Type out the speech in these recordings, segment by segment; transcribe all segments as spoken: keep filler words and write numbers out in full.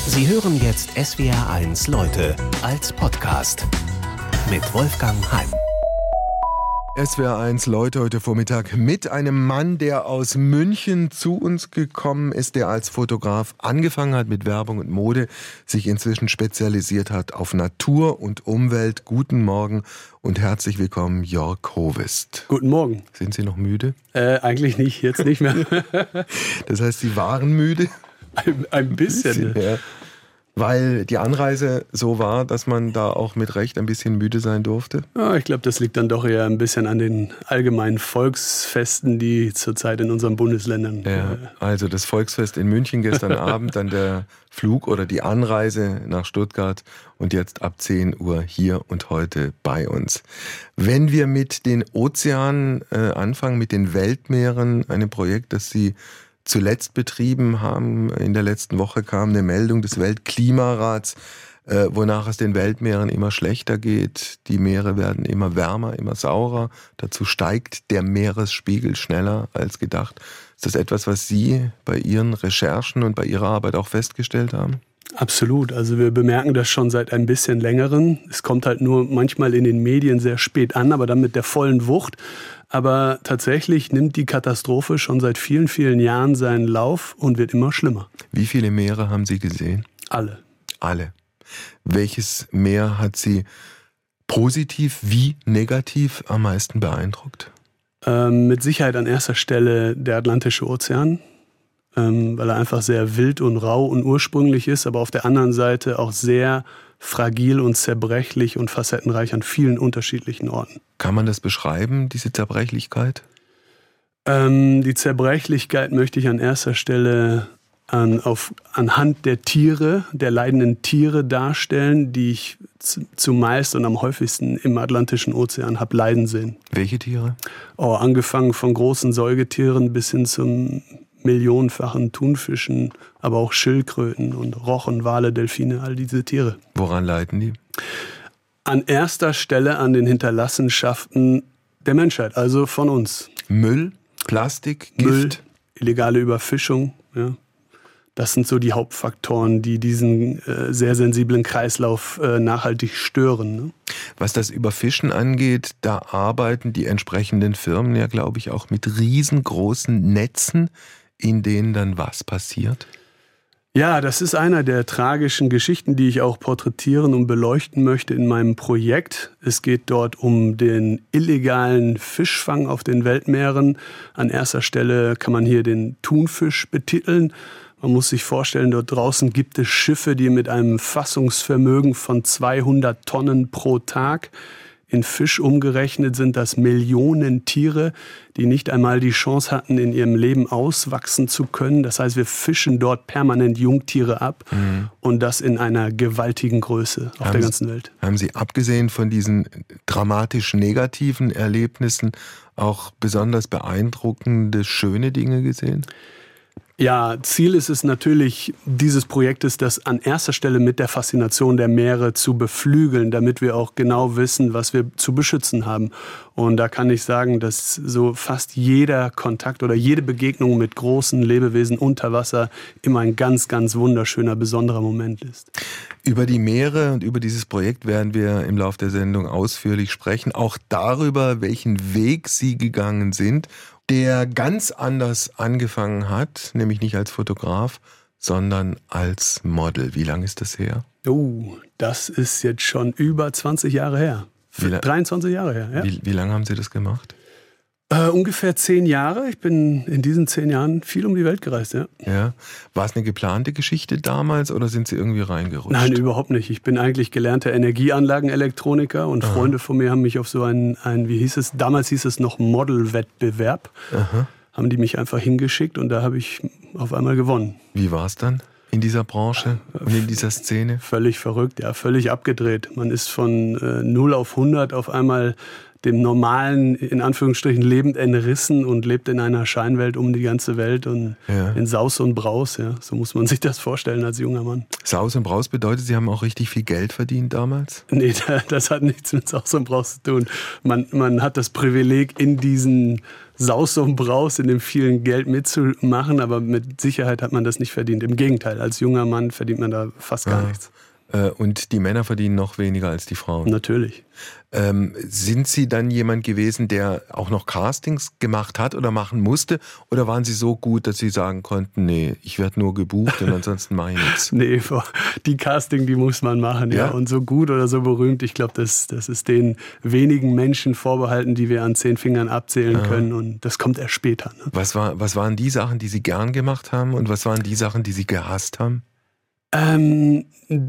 Sie hören jetzt S W R eins Leute als Podcast mit Wolfgang Heim. S W R eins Leute heute Vormittag mit einem Mann, der aus München zu uns gekommen ist, der als Fotograf angefangen hat mit Werbung und Mode, sich inzwischen spezialisiert hat auf Natur und Umwelt. Guten Morgen und herzlich willkommen, Jörg Hovest. Guten Morgen. Sind Sie noch müde? Äh, eigentlich nicht, jetzt nicht mehr. Das heißt, Sie waren müde? Ein, ein bisschen. Ein bisschen, ja. Weil die Anreise so war, dass man da auch mit Recht ein bisschen müde sein durfte? Ja, ich glaube, das liegt dann doch eher ein bisschen an den allgemeinen Volksfesten, die zurzeit in unseren Bundesländern... Ja, äh, also das Volksfest in München gestern Abend, dann der Flug oder die Anreise nach Stuttgart und jetzt ab zehn Uhr hier und heute bei uns. Wenn wir mit den Ozeanen äh, anfangen, mit den Weltmeeren, einem Projekt, das Sie zuletzt betrieben haben. In der letzten Woche kam eine Meldung des Weltklimarats, äh, wonach es den Weltmeeren immer schlechter geht. Die Meere werden immer wärmer, immer saurer. Dazu steigt der Meeresspiegel schneller als gedacht. Ist das etwas, was Sie bei Ihren Recherchen und bei Ihrer Arbeit auch festgestellt haben? Absolut. Also wir bemerken das schon seit ein bisschen längeren. Es kommt halt nur manchmal in den Medien sehr spät an, aber dann mit der vollen Wucht. Aber tatsächlich nimmt die Katastrophe schon seit vielen, vielen Jahren seinen Lauf und wird immer schlimmer. Wie viele Meere haben Sie gesehen? Alle. Alle. Welches Meer hat Sie positiv wie negativ am meisten beeindruckt? Ähm, mit Sicherheit an erster Stelle der Atlantische Ozean, ähm, weil er einfach sehr wild und rau und ursprünglich ist, aber auf der anderen Seite auch sehr fragil und zerbrechlich und facettenreich an vielen unterschiedlichen Orten. Kann man das beschreiben, diese Zerbrechlichkeit? Ähm, die Zerbrechlichkeit möchte ich an erster Stelle an, auf, anhand der Tiere, der leidenden Tiere darstellen, die ich z- zumeist und am häufigsten im Atlantischen Ozean habe leiden sehen. Welche Tiere? Oh, angefangen von großen Säugetieren bis hin zum millionenfachen Thunfischen, aber auch Schildkröten und Rochen, Wale, Delfine, all diese Tiere. Woran leiden die? An erster Stelle an den Hinterlassenschaften der Menschheit, also von uns. Müll, Plastik, Gift? Müll, illegale Überfischung, ja. Das sind so die Hauptfaktoren, die diesen äh, sehr sensiblen Kreislauf äh, nachhaltig stören. Ne? Was das Überfischen angeht, da arbeiten die entsprechenden Firmen ja, glaube ich, auch mit riesengroßen Netzen, in denen dann was passiert? Ja, das ist einer der tragischen Geschichten, die ich auch porträtieren und beleuchten möchte in meinem Projekt. Es geht dort um den illegalen Fischfang auf den Weltmeeren. An erster Stelle kann man hier den Thunfisch betiteln. Man muss sich vorstellen, dort draußen gibt es Schiffe, die mit einem Fassungsvermögen von zweihundert Tonnen pro Tag, in Fisch umgerechnet sind das Millionen Tiere, die nicht einmal die Chance hatten, in ihrem Leben auswachsen zu können. Das heißt, wir fischen dort permanent Jungtiere ab mhm. und das in einer gewaltigen Größe auf haben der ganzen Welt. Sie, haben Sie abgesehen von diesen dramatisch negativen Erlebnissen auch besonders beeindruckende, schöne Dinge gesehen? Ja, Ziel ist es natürlich dieses Projektes, das an erster Stelle mit der Faszination der Meere zu beflügeln, damit wir auch genau wissen, was wir zu beschützen haben. Und da kann ich sagen, dass so fast jeder Kontakt oder jede Begegnung mit großen Lebewesen unter Wasser immer ein ganz, ganz wunderschöner, besonderer Moment ist. Über die Meere und über dieses Projekt werden wir im Laufe der Sendung ausführlich sprechen. Auch darüber, welchen Weg Sie gegangen sind, der ganz anders angefangen hat, nämlich nicht als Fotograf, sondern als Model. Wie lange ist das her? Oh, das ist jetzt schon über zwanzig Jahre her. Wie la- dreiundzwanzig Jahre her, ja. Wie, wie lange haben Sie das gemacht? Äh, ungefähr zehn Jahre. Ich bin in diesen zehn Jahren viel um die Welt gereist, ja. Ja. War es eine geplante Geschichte damals oder sind Sie irgendwie reingerutscht? Nein, überhaupt nicht. Ich bin eigentlich gelernter Energieanlagenelektroniker und Aha. Freunde von mir haben mich auf so einen, einen, wie hieß es, damals hieß es noch Model-Wettbewerb, Aha. haben die mich einfach hingeschickt und da habe ich auf einmal gewonnen. Wie war es dann in dieser Branche und in dieser Szene? Völlig verrückt, ja, völlig abgedreht. Man ist von äh, null auf hundert auf einmal dem normalen, in Anführungsstrichen, Leben entrissen und lebt in einer Scheinwelt um die ganze Welt und ja. in Saus und Braus. Ja. So muss man sich das vorstellen als junger Mann. Saus und Braus bedeutet, Sie haben auch richtig viel Geld verdient damals? Nee, das hat nichts mit Saus und Braus zu tun. Man, man hat das Privileg, in diesen Saus und Braus, in dem vielen Geld mitzumachen, aber mit Sicherheit hat man das nicht verdient. Im Gegenteil, als junger Mann verdient man da fast gar ja. nichts. Und die Männer verdienen noch weniger als die Frauen? Natürlich. Ähm, sind Sie dann jemand gewesen, der auch noch Castings gemacht hat oder machen musste? Oder waren Sie so gut, dass Sie sagen konnten, nee, ich werde nur gebucht und ansonsten mache ich nichts? Nee, die Casting, die muss man machen. Ja. ja. Und so gut oder so berühmt, ich glaube, das, das ist den wenigen Menschen vorbehalten, die wir an zehn Fingern abzählen Aha. können. Und das kommt erst später. Ne? Was war, was waren die Sachen, die Sie gern gemacht haben? Und was waren die Sachen, die Sie gehasst haben? Ähm...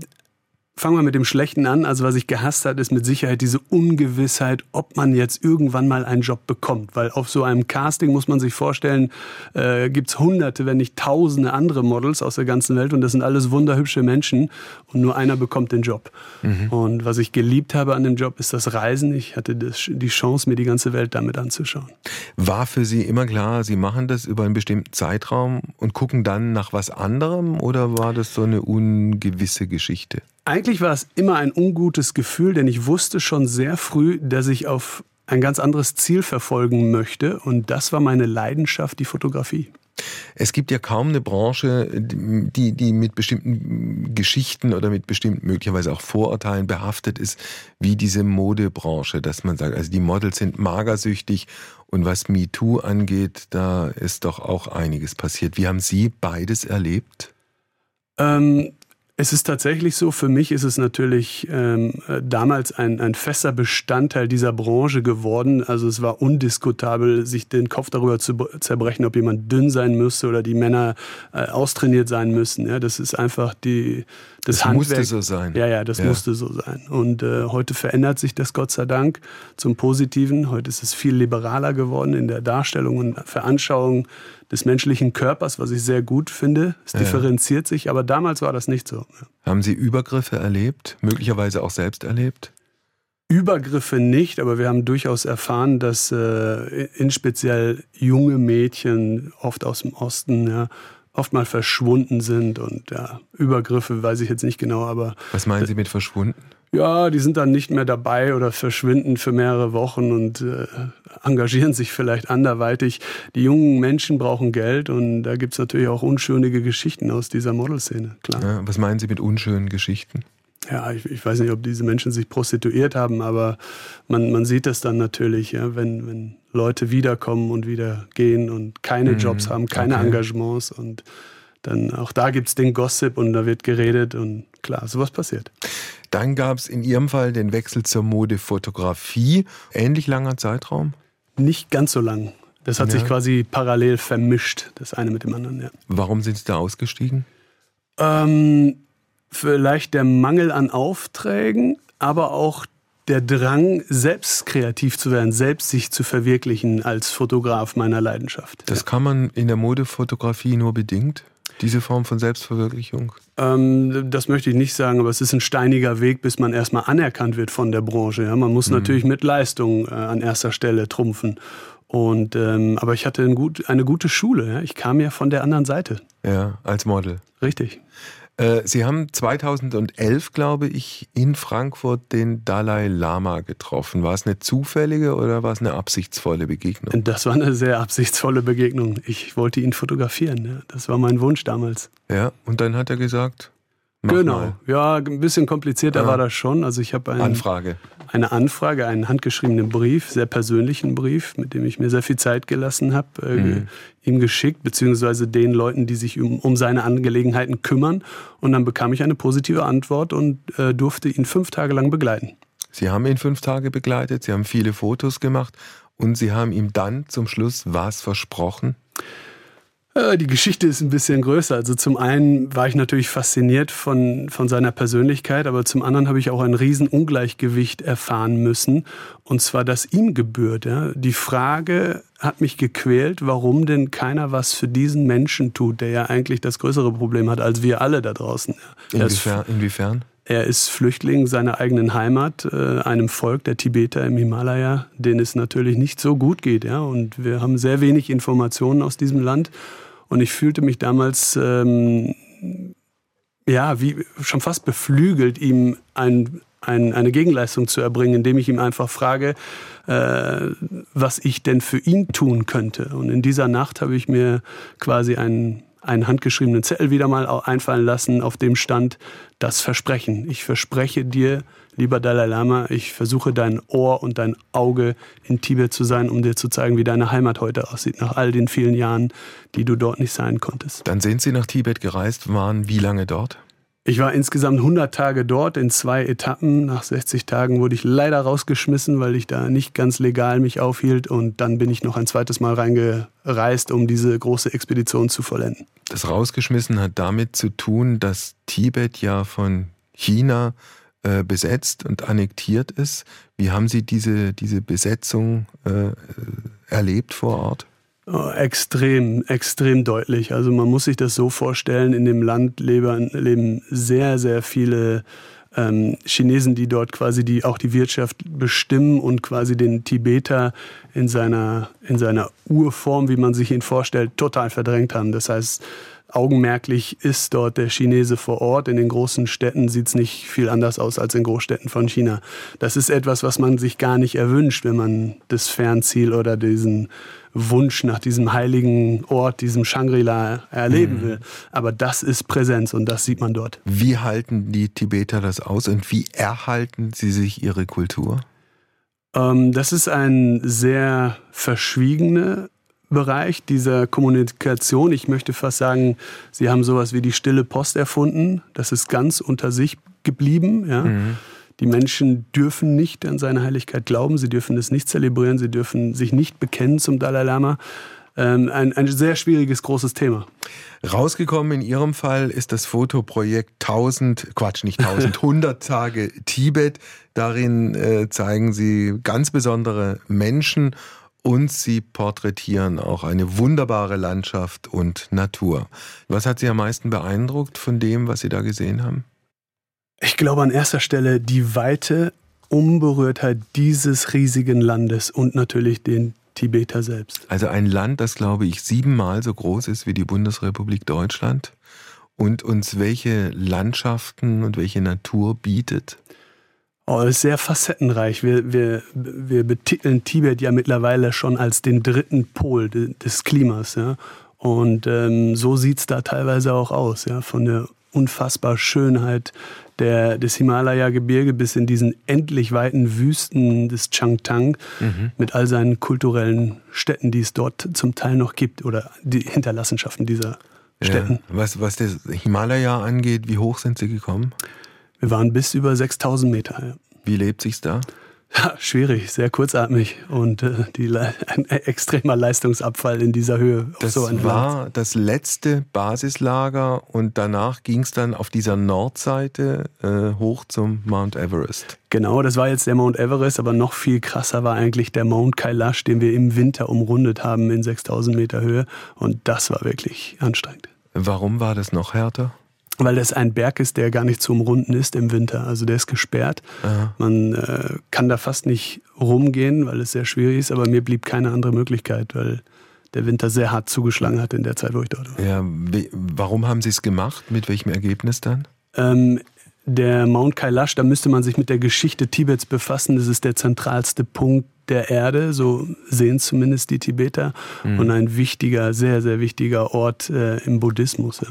Fangen wir mit dem Schlechten an. Also was ich gehasst habe, ist mit Sicherheit diese Ungewissheit, ob man jetzt irgendwann mal einen Job bekommt. Weil auf so einem Casting, muss man sich vorstellen, äh, gibt es hunderte, wenn nicht tausende andere Models aus der ganzen Welt. Und das sind alles wunderhübsche Menschen. Und nur einer bekommt den Job. Mhm. Und was ich geliebt habe an dem Job, ist das Reisen. Ich hatte das, die Chance, mir die ganze Welt damit anzuschauen. War für Sie immer klar, Sie machen das über einen bestimmten Zeitraum und gucken dann nach was anderem? Oder war das so eine ungewisse Geschichte? Eigentlich war es immer ein ungutes Gefühl, denn ich wusste schon sehr früh, dass ich auf ein ganz anderes Ziel verfolgen möchte. Und das war meine Leidenschaft, die Fotografie. Es gibt ja kaum eine Branche, die, die mit bestimmten Geschichten oder mit bestimmten möglicherweise auch Vorurteilen behaftet ist, wie diese Modebranche, dass man sagt, also die Models sind magersüchtig und was MeToo angeht, da ist doch auch einiges passiert. Wie haben Sie beides erlebt? Ähm... Es ist tatsächlich so, für mich ist es natürlich ähm, damals ein, ein fester Bestandteil dieser Branche geworden. Also es war undiskutabel, sich den Kopf darüber zu zerbrechen, ob jemand dünn sein müsste oder die Männer äh, austrainiert sein müssen. Ja, das ist einfach die, das, das Handwerk. musste so sein. Ja, ja, das ja. musste so sein. Und äh, heute verändert sich das Gott sei Dank zum Positiven. Heute ist es viel liberaler geworden in der Darstellung und Veranschauung des menschlichen Körpers, was ich sehr gut finde. Es ja. differenziert sich, aber damals war das nicht so. Haben Sie Übergriffe erlebt? Möglicherweise auch selbst erlebt? Übergriffe nicht, aber wir haben durchaus erfahren, dass äh, in speziell junge Mädchen, oft aus dem Osten, ja, oft mal verschwunden sind. Und ja, Übergriffe weiß ich jetzt nicht genau, aber... Was meinen Sie mit verschwunden? Ja, die sind dann nicht mehr dabei oder verschwinden für mehrere Wochen und äh, engagieren sich vielleicht anderweitig. Die jungen Menschen brauchen Geld und da gibt es natürlich auch unschöne Geschichten aus dieser Modelszene, klar. Ja, was meinen Sie mit unschönen Geschichten? Ja, ich, ich weiß nicht, ob diese Menschen sich prostituiert haben, aber man, man sieht das dann natürlich, ja, wenn, wenn Leute wiederkommen und wieder gehen und keine mhm, Jobs haben, keine okay. Engagements und dann auch da gibt es den Gossip und da wird geredet und klar, sowas passiert. Dann gab es in Ihrem Fall den Wechsel zur Modefotografie. Ähnlich langer Zeitraum? Nicht ganz so lang. Das hat ja. sich quasi parallel vermischt, das eine mit dem anderen. Ja. Warum sind Sie da ausgestiegen? Ähm, vielleicht der Mangel an Aufträgen, aber auch der Drang, selbst kreativ zu werden, selbst sich zu verwirklichen als Fotograf meiner Leidenschaft. Das ja. kann man in der Modefotografie nur bedingt? Diese Form von Selbstverwirklichung? Ähm, das möchte ich nicht sagen, aber es ist ein steiniger Weg, bis man erstmal anerkannt wird von der Branche. Ja? Man muss mhm. natürlich mit Leistung äh, an erster Stelle trumpfen. Und, ähm, aber ich hatte ein gut, eine gute Schule. Ja? Ich kam ja von der anderen Seite. Ja, als Model. Richtig. Äh, Sie haben zweitausendelf, glaube ich, in Frankfurt den Dalai Lama getroffen. War es eine zufällige oder war es eine absichtsvolle Begegnung? Das war eine sehr absichtsvolle Begegnung. Ich wollte ihn fotografieren. Ja. Das war mein Wunsch damals. Ja, und dann hat er gesagt, mach genau. mal. Ja, ein bisschen komplizierter ah. war das schon. Also ich habe eine Anfrage. Eine Anfrage, einen handgeschriebenen Brief, sehr persönlichen Brief, mit dem ich mir sehr viel Zeit gelassen habe, äh, mhm. ihm geschickt, beziehungsweise den Leuten, die sich um, um seine Angelegenheiten kümmern. Und dann bekam ich eine positive Antwort und äh, durfte ihn fünf Tage lang begleiten. Sie haben ihn fünf Tage begleitet, Sie haben viele Fotos gemacht und Sie haben ihm dann zum Schluss was versprochen? Die Geschichte ist ein bisschen größer. Also zum einen war ich natürlich fasziniert von, von seiner Persönlichkeit, aber zum anderen habe ich auch ein Riesenungleichgewicht erfahren müssen, und zwar das ihm gebührt. Ja. Die Frage hat mich gequält, warum denn keiner was für diesen Menschen tut, der ja eigentlich das größere Problem hat als wir alle da draußen. Ja. Inwiefern? Inwiefern? Er ist Flüchtling seiner eigenen Heimat, äh, einem Volk der Tibeter im Himalaya, denen es natürlich nicht so gut geht. Ja? Und wir haben sehr wenig Informationen aus diesem Land. Und ich fühlte mich damals ähm, ja, wie schon fast beflügelt, ihm ein, ein, eine Gegenleistung zu erbringen, indem ich ihm einfach frage, äh, was ich denn für ihn tun könnte. Und in dieser Nacht habe ich mir quasi einen, einen handgeschriebenen Zettel wieder mal einfallen lassen, auf dem stand das Versprechen. Ich verspreche dir, lieber Dalai Lama, ich versuche dein Ohr und dein Auge in Tibet zu sein, um dir zu zeigen, wie deine Heimat heute aussieht, nach all den vielen Jahren, die du dort nicht sein konntest. Dann sind Sie nach Tibet gereist, waren wie lange dort? Ich war insgesamt hundert Tage dort in zwei Etappen. Nach sechzig Tagen wurde ich leider rausgeschmissen, weil ich da nicht ganz legal mich aufhielt. Und dann bin ich noch ein zweites Mal reingereist, um diese große Expedition zu vollenden. Das Rausgeschmissen hat damit zu tun, dass Tibet ja von China äh, besetzt und annektiert ist. Wie haben Sie diese, diese Besetzung äh, erlebt vor Ort? Oh, extrem, extrem deutlich. Also man muss sich das so vorstellen, in dem Land leben, leben sehr, sehr viele ähm, Chinesen, die dort quasi die, auch die Wirtschaft bestimmen und quasi den Tibeter in seiner, in seiner Urform, wie man sich ihn vorstellt, total verdrängt haben. Das heißt, augenmerklich ist dort der Chinese vor Ort. In den großen Städten sieht es nicht viel anders aus als in Großstädten von China. Das ist etwas, was man sich gar nicht erwünscht, wenn man das Fernziel oder diesen Wunsch nach diesem heiligen Ort, diesem Shangri-La erleben mhm. will. Aber das ist Präsenz und das sieht man dort. Wie halten die Tibeter das aus und wie erhalten sie sich ihre Kultur? Ähm, das ist ein sehr verschwiegener Bereich dieser Kommunikation. Ich möchte fast sagen, sie haben sowas wie die stille Post erfunden. Das ist ganz unter sich geblieben. Ja. Mhm. Die Menschen dürfen nicht an seine Heiligkeit glauben, sie dürfen es nicht zelebrieren, sie dürfen sich nicht bekennen zum Dalai Lama. Ähm, ein, ein sehr schwieriges, großes Thema. Rausgekommen in Ihrem Fall ist das Fotoprojekt tausend, Quatsch, nicht tausend, hundert Tage Tibet. Darin äh, zeigen Sie ganz besondere Menschen und Sie porträtieren auch eine wunderbare Landschaft und Natur. Was hat Sie am meisten beeindruckt von dem, was Sie da gesehen haben? Ich glaube an erster Stelle die weite Unberührtheit dieses riesigen Landes und natürlich den Tibeter selbst. Also ein Land, das, glaube ich, siebenmal so groß ist wie die Bundesrepublik Deutschland und uns welche Landschaften und welche Natur bietet? Oh, es ist sehr facettenreich. Wir, wir, wir betiteln Tibet ja mittlerweile schon als den dritten Pol de, des Klimas. Ja? Und ähm, so sieht es da teilweise auch aus, ja? Von der unfassbar Schönheit der, des Himalaya-Gebirge bis in diesen endlich weiten Wüsten des Changtang mhm. mit all seinen kulturellen Städten, die es dort zum Teil noch gibt oder die Hinterlassenschaften dieser Städten. Ja, was, was das Himalaya angeht, wie hoch sind Sie gekommen? Wir waren bis über sechstausend Meter. Ja. Wie lebt sich's da? Ja, schwierig, sehr kurzatmig und äh, die, ein extremer Leistungsabfall in dieser Höhe. Das so ein war Land. Das letzte Basislager und danach ging es dann auf dieser Nordseite äh, hoch zum Mount Everest. Genau, das war jetzt der Mount Everest, aber noch viel krasser war eigentlich der Mount Kailash, den wir im Winter umrundet haben in sechstausend Meter Höhe und das war wirklich anstrengend. Warum war das noch härter? Weil das ein Berg ist, der gar nicht zu umrunden ist im Winter. Also der ist gesperrt. Aha. Man äh, kann da fast nicht rumgehen, weil es sehr schwierig ist. Aber mir blieb keine andere Möglichkeit, weil der Winter sehr hart zugeschlagen hat in der Zeit, wo ich dort war. Ja, wie, warum haben Sie es gemacht? Mit welchem Ergebnis dann? Ähm, der Mount Kailash, da müsste man sich mit der Geschichte Tibets befassen. Das ist der zentralste Punkt der Erde, so sehen zumindest die Tibeter. Mhm. Und ein wichtiger, sehr, sehr wichtiger Ort äh, im Buddhismus. Ja.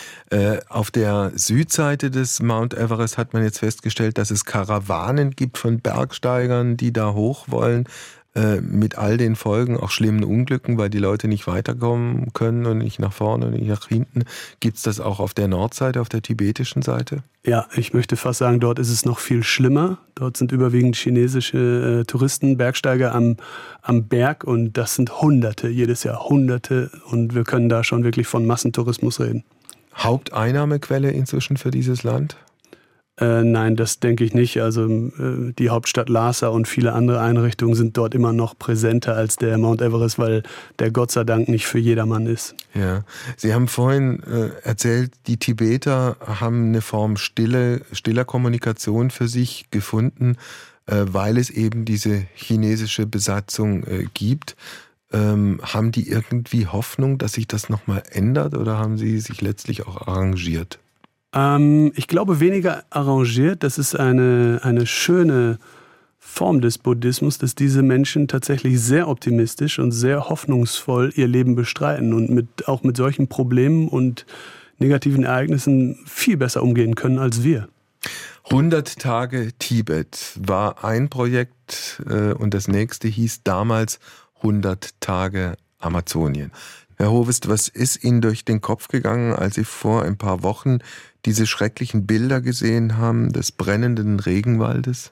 Äh, auf der Südseite des Mount Everest hat man jetzt festgestellt, dass es Karawanen gibt von Bergsteigern, die da hoch wollen, äh, mit all den Folgen, auch schlimmen Unglücken, weil die Leute nicht weiterkommen können und nicht nach vorne und nicht nach hinten. Gibt es das auch auf der Nordseite, auf der tibetischen Seite? Ja, ich möchte fast sagen, dort ist es noch viel schlimmer. Dort sind überwiegend chinesische äh, Touristen, Bergsteiger am, am Berg und das sind Hunderte, jedes Jahr Hunderte und wir können da schon wirklich von Massentourismus reden. Haupteinnahmequelle inzwischen für dieses Land? Äh, nein, das denke ich nicht. Also äh, die Hauptstadt Lhasa und viele andere Einrichtungen sind dort immer noch präsenter als der Mount Everest, weil der Gott sei Dank nicht für jedermann ist. Ja, Sie haben vorhin äh, erzählt, die Tibeter haben eine Form stille, stiller Kommunikation für sich gefunden, äh, weil es eben diese chinesische Besatzung äh, gibt. Ähm, haben die irgendwie Hoffnung, dass sich das nochmal ändert, oder haben sie sich letztlich auch arrangiert? Ähm, ich glaube weniger arrangiert. Das ist eine, eine schöne Form des Buddhismus, dass diese Menschen tatsächlich sehr optimistisch und sehr hoffnungsvoll ihr Leben bestreiten und mit, auch mit solchen Problemen und negativen Ereignissen viel besser umgehen können als wir. hundert Tage Tibet war ein Projekt äh, und das nächste hieß damals hundert Tage Amazonien. Herr Hovest, was ist Ihnen durch den Kopf gegangen, als Sie vor ein paar Wochen diese schrecklichen Bilder gesehen haben des brennenden Regenwaldes?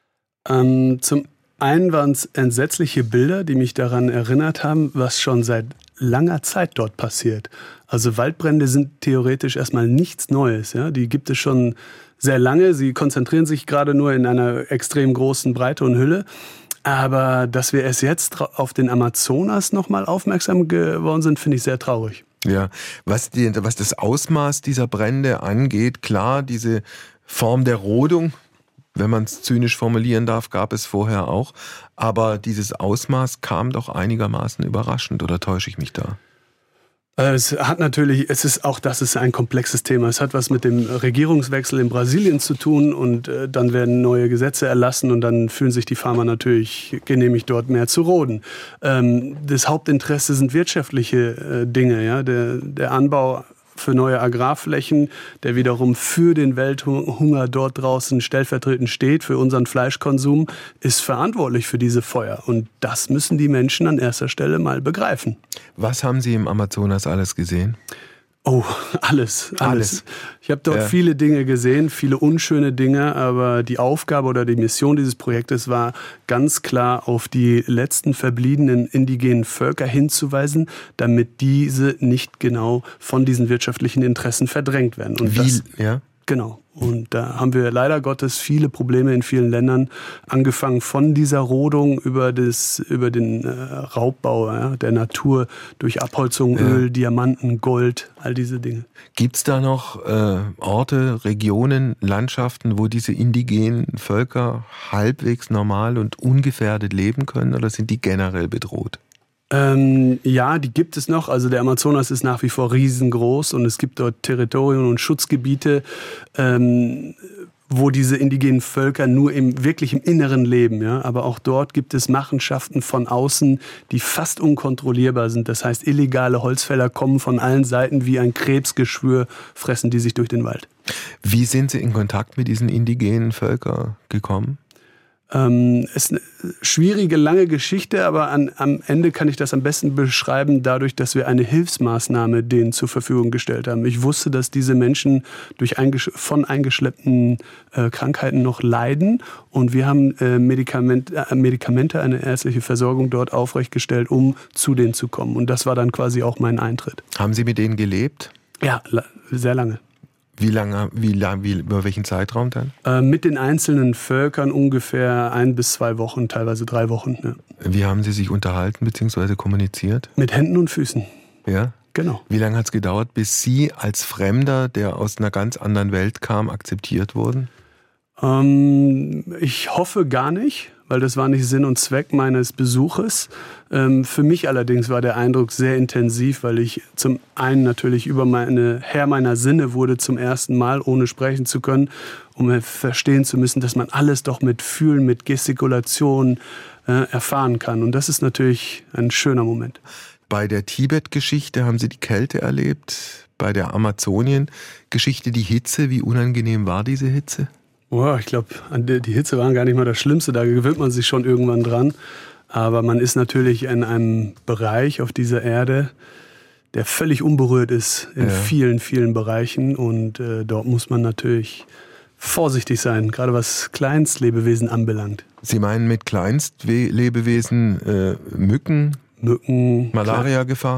Ähm, zum einen waren es entsetzliche Bilder, die mich daran erinnert haben, was schon seit langer Zeit dort passiert. Also Waldbrände sind theoretisch erstmal nichts Neues. Ja? Die gibt es schon sehr lange. Sie konzentrieren sich gerade nur in einer extrem großen Breite und Hülle. Aber dass wir erst jetzt auf den Amazonas nochmal aufmerksam geworden sind, finde ich sehr traurig. Ja, was, die, was das Ausmaß dieser Brände angeht, klar, diese Form der Rodung, wenn man es zynisch formulieren darf, gab es vorher auch. Aber dieses Ausmaß kam doch einigermaßen überraschend, oder täusche ich mich da? Es hat natürlich, es ist auch das ist ein komplexes Thema. Es hat was mit dem Regierungswechsel in Brasilien zu tun und äh, dann werden neue Gesetze erlassen und dann fühlen sich die Farmer natürlich genehmigt, dort mehr zu roden. Ähm, das Hauptinteresse sind wirtschaftliche äh, Dinge, ja, der, der Anbau für neue Agrarflächen, der wiederum für den Welthunger dort draußen stellvertretend steht, für unseren Fleischkonsum, ist verantwortlich für diese Feuer. Und das müssen die Menschen an erster Stelle mal begreifen. Was haben Sie im Amazonas alles gesehen? Oh, alles, alles. Alles. Ich habe dort ja. viele Dinge gesehen, viele unschöne Dinge, aber die Aufgabe oder die Mission dieses Projektes war ganz klar, auf die letzten verbliebenen indigenen Völker hinzuweisen, damit diese nicht genau von diesen wirtschaftlichen Interessen verdrängt werden. Und Wie, das, ja? Genau. Und da haben wir leider Gottes viele Probleme in vielen Ländern, angefangen von dieser Rodung über, das, über den äh, Raubbau ja, der Natur durch Abholzung, ja. Öl, Diamanten, Gold, all diese Dinge. Gibt es da noch äh, Orte, Regionen, Landschaften, wo diese indigenen Völker halbwegs normal und ungefährdet leben können, oder sind die generell bedroht? Ähm, ja, die gibt es noch. Also der Amazonas ist nach wie vor riesengroß und es gibt dort Territorien und Schutzgebiete, ähm, wo diese indigenen Völker nur im wirklich im Inneren leben. Ja? Aber auch dort gibt es Machenschaften von außen, die fast unkontrollierbar sind. Das heißt, illegale Holzfäller kommen von allen Seiten wie ein Krebsgeschwür, fressen die sich durch den Wald. Wie sind Sie in Kontakt mit diesen indigenen Völkern gekommen? Ähm, ist eine schwierige, lange Geschichte, aber an, am Ende kann ich das am besten beschreiben, dadurch, dass wir eine Hilfsmaßnahme denen zur Verfügung gestellt haben. Ich wusste, dass diese Menschen durch eingesch- von eingeschleppten äh, Krankheiten noch leiden und wir haben äh, Medikament, äh, Medikamente, eine ärztliche Versorgung dort aufrechtgestellt, um zu denen zu kommen. Und das war dann quasi auch mein Eintritt. Haben Sie mit denen gelebt? Ja, la- sehr lange. Wie lange, wie lang, wie, über welchen Zeitraum dann? Äh, mit den einzelnen Völkern ungefähr ein bis zwei Wochen, teilweise drei Wochen. Ja. Wie haben Sie sich unterhalten bzw. kommuniziert? Mit Händen und Füßen. Ja? Genau. Wie lange hat es gedauert, bis Sie als Fremder, der aus einer ganz anderen Welt kam, akzeptiert wurden? Ähm, ich hoffe gar nicht, weil das war nicht Sinn und Zweck meines Besuches. Ähm, für mich allerdings war der Eindruck sehr intensiv, weil ich zum einen natürlich über meine Herr meiner Sinne wurde zum ersten Mal, ohne sprechen zu können, um verstehen zu müssen, dass man alles doch mit Fühlen, mit Gestikulation äh, erfahren kann. Und das ist natürlich ein schöner Moment. Bei der Tibet-Geschichte haben Sie die Kälte erlebt, bei der Amazonien-Geschichte die Hitze. Wie unangenehm war diese Hitze? Oh, ich glaube, die Hitze war gar nicht mal das Schlimmste, da gewöhnt man sich schon irgendwann dran. Aber man ist natürlich in einem Bereich auf dieser Erde, der völlig unberührt ist in ja. vielen, vielen Bereichen. Und äh, dort muss man natürlich vorsichtig sein, gerade was Kleinstlebewesen anbelangt. Sie meinen mit Kleinstlebewesen äh, Mücken? Mücken. Malaria-Gefahr?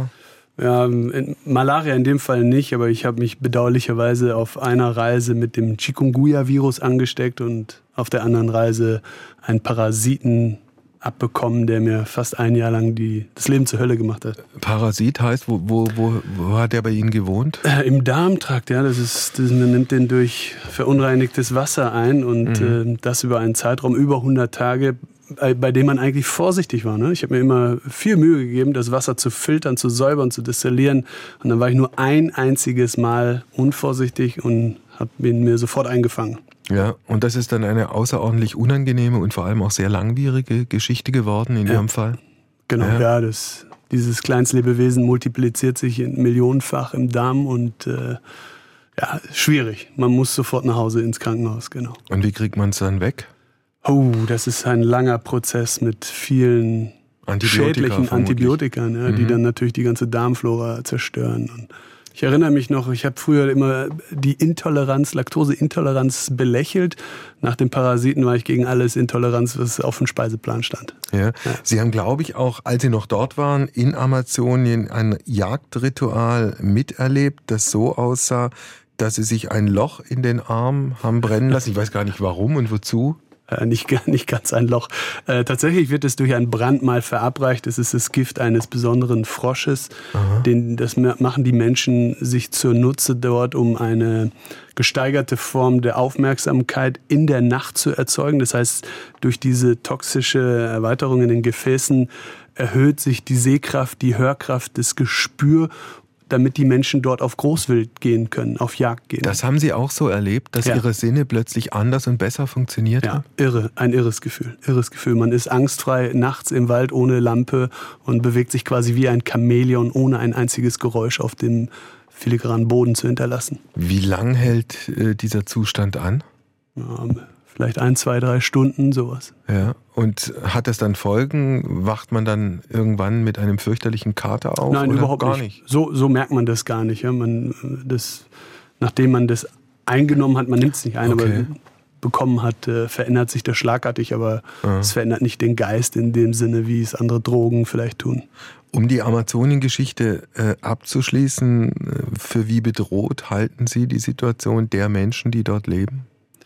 Ja, in Malaria in dem Fall nicht, aber ich habe mich bedauerlicherweise auf einer Reise mit dem Chikungunya-Virus angesteckt und auf der anderen Reise einen Parasiten abbekommen, der mir fast ein Jahr lang die, das Leben zur Hölle gemacht hat. Parasit heißt, wo, wo, wo, wo hat der bei Ihnen gewohnt? Äh, Im Darmtrakt, ja. Das ist, das, man nimmt den durch verunreinigtes Wasser ein und mhm. äh, das über einen Zeitraum über hundert Tage, bei, bei dem man eigentlich vorsichtig war. Ne? Ich habe mir immer viel Mühe gegeben, das Wasser zu filtern, zu säubern, zu destillieren. Und dann war ich nur ein einziges Mal unvorsichtig und habe ihn mir sofort eingefangen. Ja, und das ist dann eine außerordentlich unangenehme und vor allem auch sehr langwierige Geschichte geworden in ja. Ihrem Fall? Genau, ja, ja das, dieses Kleinstlebewesen multipliziert sich in millionenfach im Darm und äh, ja, schwierig. Man muss sofort nach Hause ins Krankenhaus, genau. Und wie kriegt man es dann weg? Oh, das ist ein langer Prozess mit vielen Antibiotika, schädlichen vermutlich. Antibiotika, ja, mhm. die dann natürlich die ganze Darmflora zerstören. Und ich erinnere mich noch, ich habe früher immer die Intoleranz, Laktoseintoleranz belächelt. Nach den Parasiten war ich gegen alles Intoleranz, was auf dem Speiseplan stand. Ja. Ja. Sie haben, glaube ich, auch, als Sie noch dort waren, in Amazonien ein Jagdritual miterlebt, das so aussah, dass Sie sich ein Loch in den Arm haben brennen lassen. Ich weiß gar nicht warum und wozu. Äh, nicht, nicht ganz ein Loch. Äh, tatsächlich wird es durch ein Brandmal verabreicht. Es ist das Gift eines besonderen Frosches. Den, das machen die Menschen sich zur Nutze dort, um eine gesteigerte Form der Aufmerksamkeit in der Nacht zu erzeugen. Das heißt, durch diese toxische Erweiterung in den Gefäßen erhöht sich die Sehkraft, die Hörkraft, das Gespür, damit die Menschen dort auf Großwild gehen können, auf Jagd gehen. Das haben Sie auch so erlebt, dass ja. Ihre Sinne plötzlich anders und besser funktioniert haben? Ja, irre, ein irres Gefühl, irres Gefühl. Man ist angstfrei nachts im Wald ohne Lampe und bewegt sich quasi wie ein Chamäleon, ohne ein einziges Geräusch auf dem filigranen Boden zu hinterlassen. Wie lang hält äh, dieser Zustand an? Ja, vielleicht ein, zwei, drei Stunden, sowas. Ja. Und hat das dann Folgen? Wacht man dann irgendwann mit einem fürchterlichen Kater auf? Nein, oder überhaupt gar nicht. nicht. So, so merkt man das gar nicht. Ja. Man, das, nachdem man das eingenommen hat, man nimmt es nicht ein, okay. aber bekommen hat, äh, verändert sich das schlagartig, aber ja. es verändert nicht den Geist in dem Sinne, wie es andere Drogen vielleicht tun. Um die Amazonien-Geschichte äh, abzuschließen, für wie bedroht halten Sie die Situation der Menschen, die dort leben?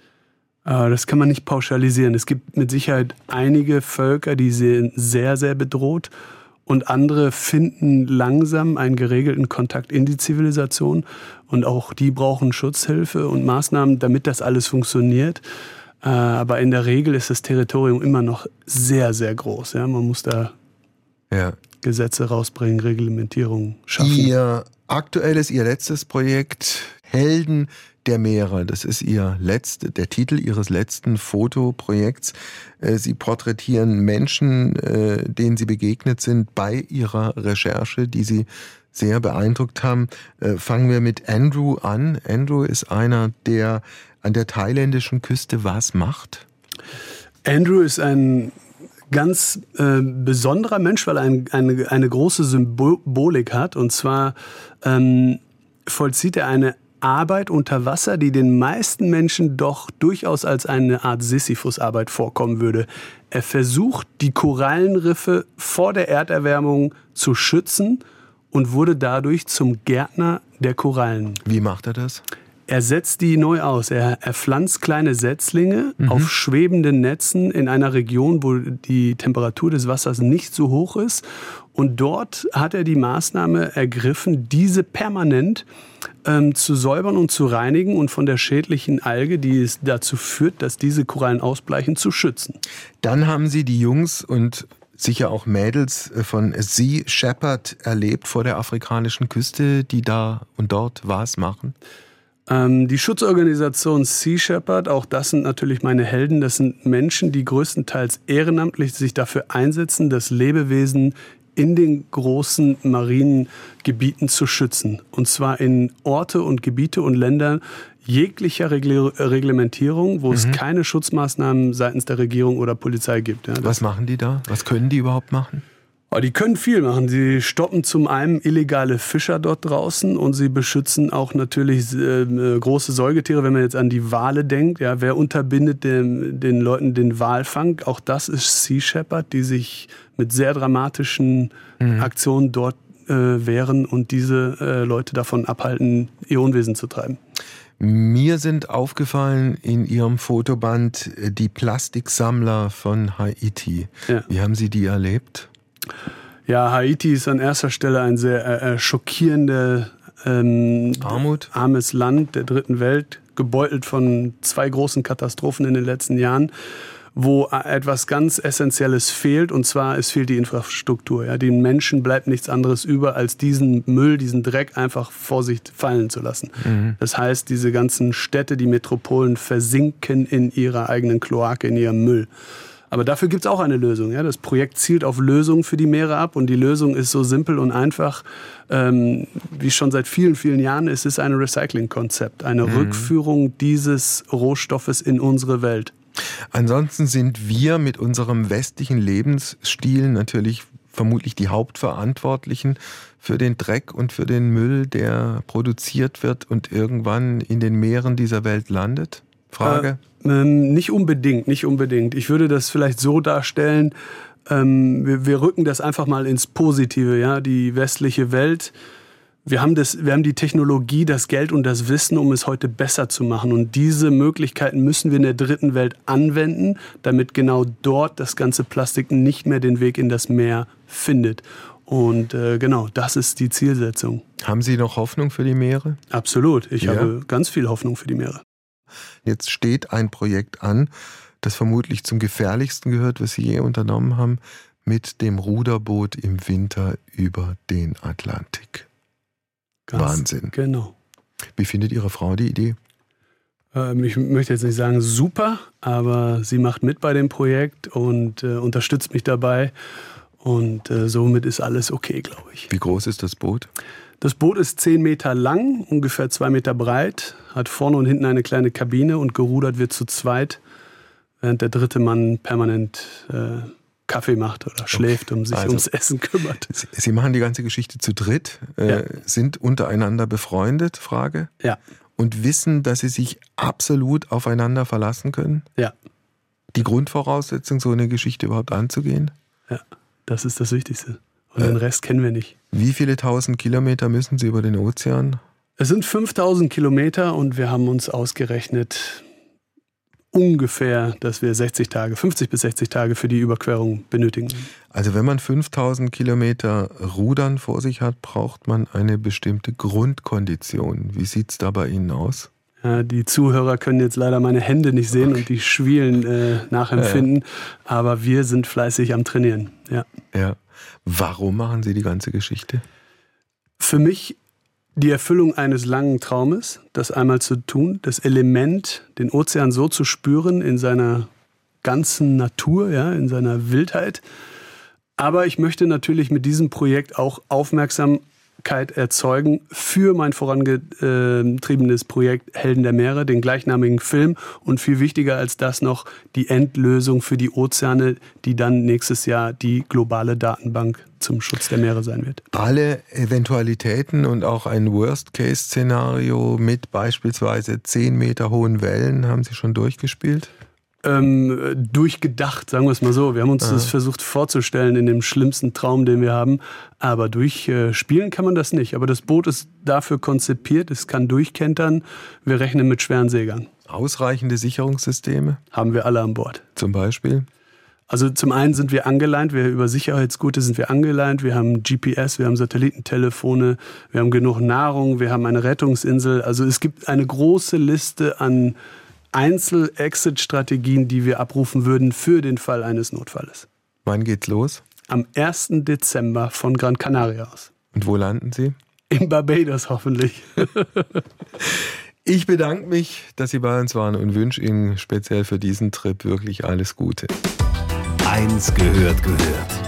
Das kann man nicht pauschalisieren. Es gibt mit Sicherheit einige Völker, die sind sehr, sehr bedroht und andere finden langsam einen geregelten Kontakt in die Zivilisation und auch die brauchen Schutzhilfe und Maßnahmen, damit das alles funktioniert. Aber in der Regel ist das Territorium immer noch sehr, sehr groß. Ja, man muss da ja. Gesetze rausbringen, Reglementierung schaffen. Ihr aktuelles, Ihr letztes Projekt, Helden der Meere, das ist Ihr letzte, der Titel Ihres letzten Fotoprojekts. Sie porträtieren Menschen, denen Sie begegnet sind bei Ihrer Recherche, die Sie sehr beeindruckt haben. Fangen wir mit Andrew an. Andrew ist einer, der an der thailändischen Küste was macht? Andrew ist ein ganz äh, besonderer Mensch, weil er ein, eine, eine große Symbolik hat. Und zwar ähm, vollzieht er eine Arbeit unter Wasser, die den meisten Menschen doch durchaus als eine Art Sisyphus-Arbeit vorkommen würde. Er versucht, die Korallenriffe vor der Erderwärmung zu schützen und wurde dadurch zum Gärtner der Korallen. Wie macht er das? Er setzt die neu aus. Er, er pflanzt kleine Setzlinge mhm. auf schwebenden Netzen in einer Region, wo die Temperatur des Wassers nicht so hoch ist. Und dort hat er die Maßnahme ergriffen, diese permanent ähm, zu säubern und zu reinigen und von der schädlichen Alge, die es dazu führt, dass diese Korallen ausbleichen, zu schützen. Dann haben Sie die Jungs und sicher auch Mädels von Sea Shepherd erlebt vor der afrikanischen Küste, die da und dort was machen? Ähm, die Schutzorganisation Sea Shepherd, auch das sind natürlich meine Helden, das sind Menschen, die größtenteils ehrenamtlich sich dafür einsetzen, das Lebewesen in den großen marinen Gebieten zu schützen. Und zwar in Orte und Gebiete und Länder jeglicher Regle- Reglementierung, wo mhm. es keine Schutzmaßnahmen seitens der Regierung oder Polizei gibt. Ja, was machen die da? Was können die überhaupt machen? Oh, die können viel machen. Sie stoppen zum einen illegale Fischer dort draußen und sie beschützen auch natürlich äh, große Säugetiere, wenn man jetzt an die Wale denkt. Ja, wer unterbindet den, den Leuten den Walfang? Auch das ist Sea Shepherd, die sich mit sehr dramatischen mhm. Aktionen dort äh, wehren und diese äh, Leute davon abhalten, ihr Unwesen zu treiben. Mir sind aufgefallen in Ihrem Fotoband die Plastiksammler von Haiti. Ja. Wie haben Sie die erlebt? Ja, Haiti ist an erster Stelle ein sehr äh, schockierender ähm, Armut. armes Land der dritten Welt, gebeutelt von zwei großen Katastrophen in den letzten Jahren, wo etwas ganz Essentielles fehlt, und zwar es fehlt die Infrastruktur. Ja, den Menschen bleibt nichts anderes über, als diesen Müll, diesen Dreck einfach vor sich fallen zu lassen. Mhm. Das heißt, diese ganzen Städte, die Metropolen versinken in ihrer eigenen Kloake, in ihrem Müll. Aber dafür gibt es auch eine Lösung. Ja? Das Projekt zielt auf Lösungen für die Meere ab, und die Lösung ist so simpel und einfach, ähm, wie schon seit vielen, vielen Jahren. Es ist ein Recycling-Konzept, eine mhm. Rückführung dieses Rohstoffes in unsere Welt. Ansonsten sind wir mit unserem westlichen Lebensstil natürlich vermutlich die Hauptverantwortlichen für den Dreck und für den Müll, der produziert wird und irgendwann in den Meeren dieser Welt landet? Frage? Äh, ähm, nicht unbedingt, nicht unbedingt. Ich würde das vielleicht so darstellen, ähm, wir, wir rücken das einfach mal ins Positive, ja, die westliche Welt. Wir haben, das, wir haben die Technologie, das Geld und das Wissen, um es heute besser zu machen. Und diese Möglichkeiten müssen wir in der dritten Welt anwenden, damit genau dort das ganze Plastik nicht mehr den Weg in das Meer findet. Und äh, genau, das ist die Zielsetzung. Haben Sie noch Hoffnung für die Meere? Absolut. Ich ja. habe ganz viel Hoffnung für die Meere. Jetzt steht ein Projekt an, das vermutlich zum gefährlichsten gehört, was Sie je unternommen haben, mit dem Ruderboot im Winter über den Atlantik. Ganz Wahnsinn. Genau. Wie findet Ihre Frau die Idee? Ähm, ich möchte jetzt nicht sagen super, aber sie macht mit bei dem Projekt und äh, unterstützt mich dabei. Und äh, somit ist alles okay, glaube ich. Wie groß ist das Boot? Das Boot ist zehn Meter lang, ungefähr zwei Meter breit, hat vorne und hinten eine kleine Kabine und gerudert wird zu zweit, während der dritte Mann permanent äh, Kaffee macht oder schläft, um sich also, ums Essen kümmert. Sie, Sie machen die ganze Geschichte zu dritt, äh, ja. sind untereinander befreundet, Frage? Ja. Und wissen, dass Sie sich absolut aufeinander verlassen können? Ja. Die Grundvoraussetzung, so eine Geschichte überhaupt anzugehen? Ja, das ist das Wichtigste. Und äh, den Rest kennen wir nicht. Wie viele tausend Kilometer müssen Sie über den Ozean? Es sind fünftausend Kilometer und wir haben uns ausgerechnet, ungefähr, dass wir sechzig Tage, fünfzig bis sechzig Tage für die Überquerung benötigen. Also wenn man fünftausend Kilometer Rudern vor sich hat, braucht man eine bestimmte Grundkondition. Wie sieht es da bei Ihnen aus? Ja, die Zuhörer können jetzt leider meine Hände nicht sehen okay. und die Schwielen äh, nachempfinden, ja. aber wir sind fleißig am Trainieren. Ja. Ja. Warum machen Sie die ganze Geschichte? Für mich die Erfüllung eines langen Traumes, das einmal zu tun, das Element, den Ozean so zu spüren in seiner ganzen Natur, ja, in seiner Wildheit. Aber ich möchte natürlich mit diesem Projekt auch Aufmerksamkeit erzeugen für mein vorangetriebenes Projekt Helden der Meere, den gleichnamigen Film, und viel wichtiger als das noch die Endlösung für die Ozeane, die dann nächstes Jahr die globale Datenbank zum Schutz der Meere sein wird. Alle Eventualitäten und auch ein Worst-Case-Szenario mit beispielsweise zehn Meter hohen Wellen haben Sie schon durchgespielt? Ähm, durchgedacht, sagen wir es mal so. Wir haben uns Aha. das versucht vorzustellen in dem schlimmsten Traum, den wir haben. Aber durchspielen äh, kann man das nicht. Aber das Boot ist dafür konzipiert, es kann durchkentern. Wir rechnen mit schweren Seegang. Ausreichende Sicherungssysteme? Haben wir alle an Bord. Zum Beispiel? Also zum einen sind wir angeleint, wir über Sicherheitsgurte sind wir angeleint, wir haben G P S, wir haben Satellitentelefone, wir haben genug Nahrung, wir haben eine Rettungsinsel. Also es gibt eine große Liste an Einzel-Exit-Strategien, die wir abrufen würden für den Fall eines Notfalles. Wann geht's los? Am ersten Dezember von Gran Canaria aus. Und wo landen Sie? In Barbados hoffentlich. Ich bedanke mich, dass Sie bei uns waren und wünsche Ihnen speziell für diesen Trip wirklich alles Gute. Eins gehört gehört.